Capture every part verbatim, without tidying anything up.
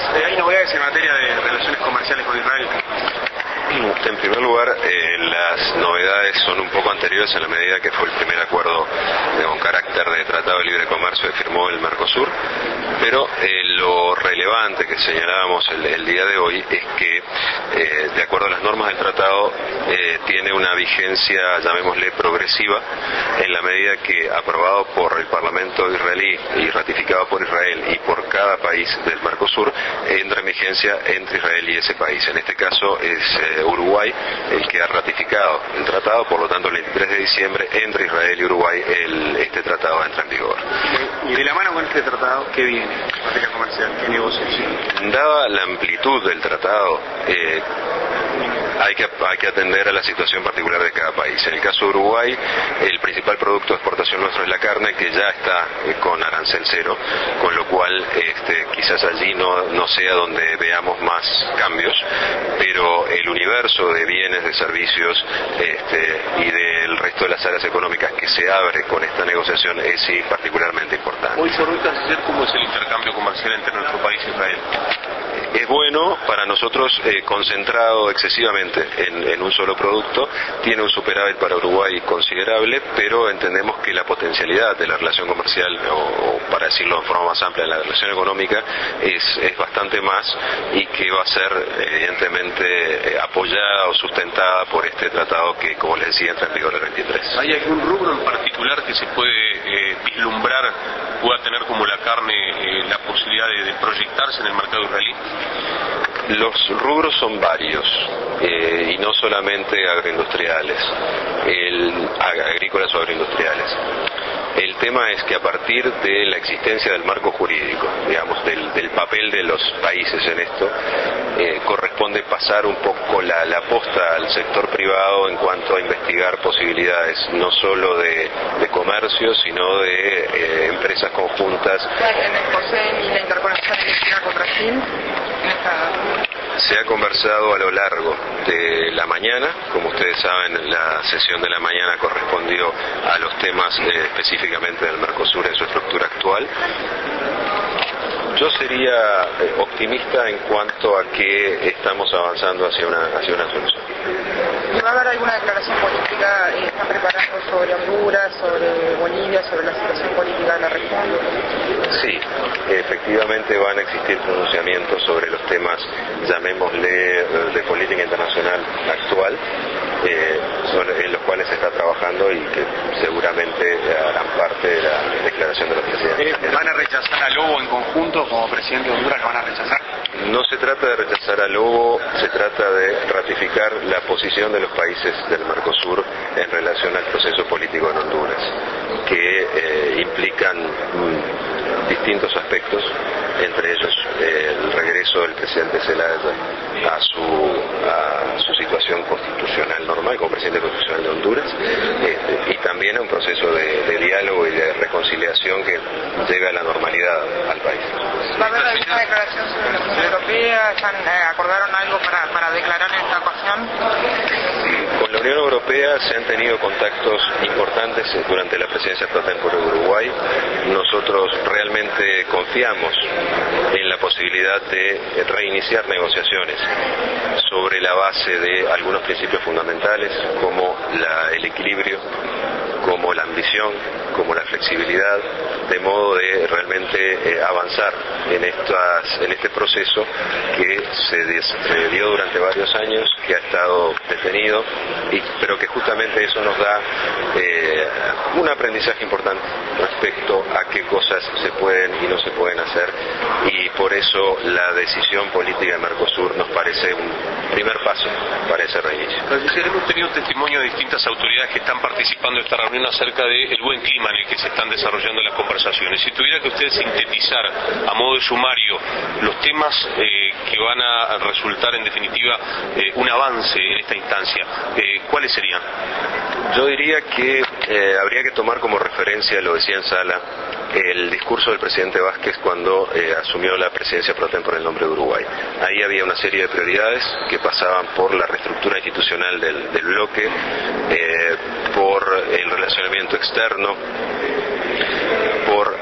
¿Hay novedades en materia de relaciones comerciales con Israel? En primer lugar, eh, las novedades son un poco anteriores en la medida que fue el primer acuerdo de con carácter de Tratado de Libre Comercio que firmó el Mercosur, pero eh, lo relevante que señalábamos el, el día de hoy es que, eh, de acuerdo a las normas del tratado, eh, tiene una vigencia, llamémosle, progresiva, en la medida que, aprobado por el Parlamento israelí y ratificado por Israel y por cada país del Mercosur, entra en vigencia entre Israel y ese país. En este caso es eh, Uruguay el que ha ratificado el tratado, por lo tanto el veintitrés de diciembre entre Israel y Uruguay el, este tratado entra en vigor. Y de la mano con este tratado, ¿qué viene en materia comercial? ¿Qué negociación? Dada la amplitud del tratado, eh, hay que, hay que atender a la situación particular de cada país. En el caso de Uruguay, el principal producto de exportación nuestro es la carne, que ya está eh, con arancel cero, con lo cual este, quizás allí no, no sea donde veamos más cambios, pero el universo de bienes, de servicios este, y del resto de las áreas económicas que se abre con esta negociación es sí particularmente importante. Hoy, Canciller, ¿cómo es el intercambio comercial entre nuestro país e Israel? Es bueno para nosotros, eh, concentrado excesivamente en, en un solo producto, tiene un superávit para Uruguay considerable, pero entendemos que la potencialidad de la relación comercial, o, o para decirlo de forma más amplia, la relación económica, es, es bastante más y que va a ser evidentemente eh, apoyada o sustentada por este tratado que, como les decía, entra en vigor el veintitrés. ¿Hay algún rubro en particular que se puede eh, vislumbrar, pueda tener como la carne eh, la posibilidad de, de proyectarse en el mercado israelí? Los rubros son varios, eh, y no solamente agroindustriales, el, agrícolas o agroindustriales. El tema es que a partir de la existencia del marco jurídico, digamos, del, del papel de los países en esto, eh, corresponde pasar un poco la, la posta al sector privado en cuanto a investigar posibilidades, no solo de, de comercio, sino de eh, empresas conjuntas. ¿En el COSEN y la interconexión eléctrica con Brasil? En esta... Se ha conversado a lo largo de la mañana, como ustedes saben, la sesión de la mañana correspondió a los temas eh, específicamente del Mercosur en su estructura actual. Yo sería eh, optimista en cuanto a que estamos avanzando hacia una, hacia una solución. ¿Y va a haber alguna declaración política que eh, están preparando sobre Honduras, sobre Bolivia, sobre la situación política de la región? Sí, efectivamente van a existir pronunciamientos sobre los temas, llamémosle, de política internacional actual, eh, sobre, en los cuales se está trabajando y que seguramente harán parte de la declaración de los presidentes. ¿Van a rechazar a Lobo en conjunto como presidente de Honduras? ¿Lo van a rechazar? No se trata de rechazar a Lobo, se trata de ratificar la posición de los países del Mercosur en relación al proceso político en Honduras, que eh, implican mm, distintos aspectos, entre ellos eh, el regreso del presidente Zelaya a su, a su situación constitucional normal como presidente constitucional de Honduras, este, y también a un proceso de, de diálogo y de reconciliación que lleve a la normalidad al país. ¿Va a haber alguna declaración sobre la Unión Europea? ¿Están, eh, ¿Acordaron algo para, para declarar en esta ocasión? Con la Unión Europea se han tenido contactos importantes durante la presidencia pro tempore de Uruguay. Nosotros realmente confiamos en la posibilidad de reiniciar negociaciones sobre la base de algunos principios fundamentales como la, el equilibrio, como la ambición, como la flexibilidad, de modo de realmente eh, avanzar en, estas, en este proceso que se, des, se dio durante varios años, que ha estado detenido, y, pero que justamente eso nos da eh, un aprendizaje importante respecto a qué cosas se pueden y no se pueden hacer, y por eso la decisión política de Mercosur nos parece un primer paso para ese reinicio. Hemos tenido testimonio de distintas autoridades que están participando de esta reunión acerca del buen clima en el que se están desarrollando las conversaciones. Si tuviera que usted sintetizar a modo de sumario los temas eh, que van a resultar en definitiva eh, un avance en esta instancia, eh, ¿cuáles serían? Yo diría que eh, habría que tomar como referencia, lo decía en sala, el discurso del presidente Vázquez cuando eh, asumió la presidencia pro tempore en nombre de Uruguay. Ahí había una serie de prioridades que pasaban por la reestructura institucional del, del bloque, eh, por el relacionamiento externo, por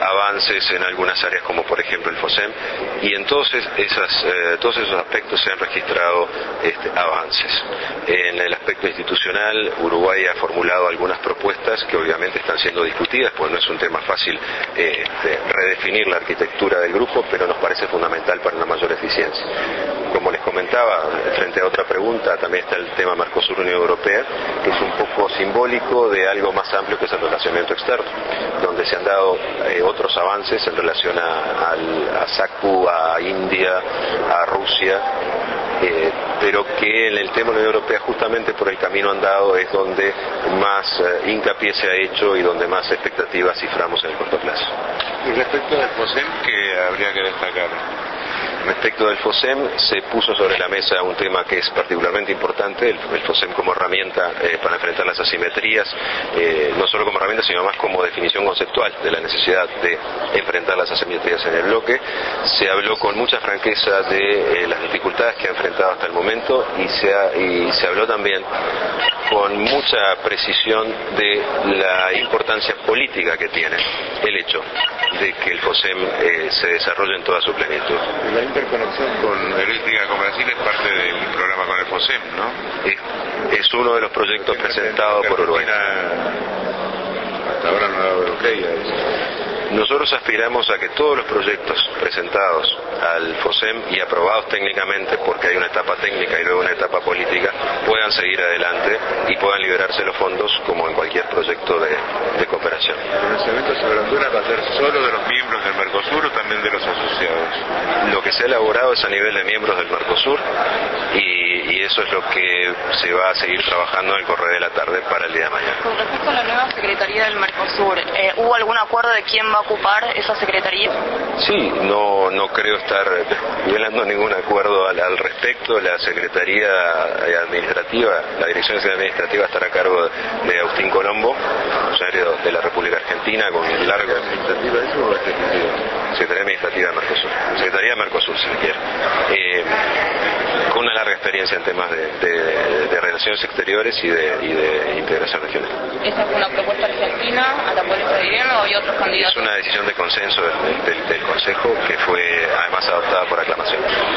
avances en algunas áreas como por ejemplo el FOSEM, y en todos, esas, eh, todos esos aspectos se han registrado este, avances. En el aspecto institucional, Uruguay ha formulado algunas propuestas que obviamente están siendo discutidas, pues no es un tema fácil eh, este, redefinir la arquitectura del grupo, pero nos parece fundamental para una mayor eficiencia. Como les comentaba, frente a otra pregunta, también está el tema Mercosur-Unión Europea, que es un poco simbólico de algo más amplio que es el relacionamiento externo, donde se han dado eh, otros avances en relación a, a, a S A C U, a India, a Rusia, eh, pero que en el tema de la Unión Europea, justamente por el camino andado, es donde más eh, hincapié se ha hecho y donde más expectativas ciframos en el corto plazo. Y respecto del FOSEM, ¿qué habría que destacar? Respecto del FOSEM, se puso sobre la mesa un tema que es particularmente importante, el, el FOSEM como herramienta eh, para enfrentar las asimetrías, eh, no solo como herramienta, sino más como definición conceptual de la necesidad de enfrentar las asimetrías en el bloque. Se habló con mucha franqueza de eh, las dificultades que ha enfrentado hasta el momento y se, ha, y se habló también con mucha precisión de la importancia política que tiene el hecho de que el FOSEM eh, se desarrolle en toda su plenitud. La interconexión con eléctrica con Brasil es parte del programa con el FOSEM, ¿no? Es, es uno de los proyectos presentados por Uruguay. Hasta ahora no ha dado el ok a eso. Nosotros aspiramos a que todos los proyectos presentados al FOSEM y aprobados técnicamente, porque hay una etapa técnica y luego una etapa política, puedan seguir adelante y puedan liberarse los fondos como en cualquier proyecto de, de cooperación. ¿El financiamiento sobre Honduras va a ser solo de los miembros del Mercosur o también de los asociados? Lo que se ha elaborado es a nivel de miembros del Mercosur y, y eso es lo que se va a seguir trabajando en el correr de la tarde para el día de mañana. Con respecto a la nueva Secretaría del Mercosur, eh, ¿hubo algún acuerdo de quién va a ocupar esa secretaría? Sí, no, no creo estar violando ningún acuerdo al, al respecto. La Secretaría Administrativa, la Dirección Administrativa estará a cargo de, de Agustín Colombo, funcionario de la República Argentina, con larga... ¿Administrativa eso o ejecutiva? Secretaría Administrativa de Mercosur. Secretaría de Mercosur, si se quiere. Eh, con una larga experiencia en temas de, de, de relaciones exteriores y de, y de integración regional. ¿Esa fue una propuesta argentina a la cual se adhirieron o hay otros candidatos? Es una decisión de consenso del, del, del Consejo que fue además adoptada por aclamación.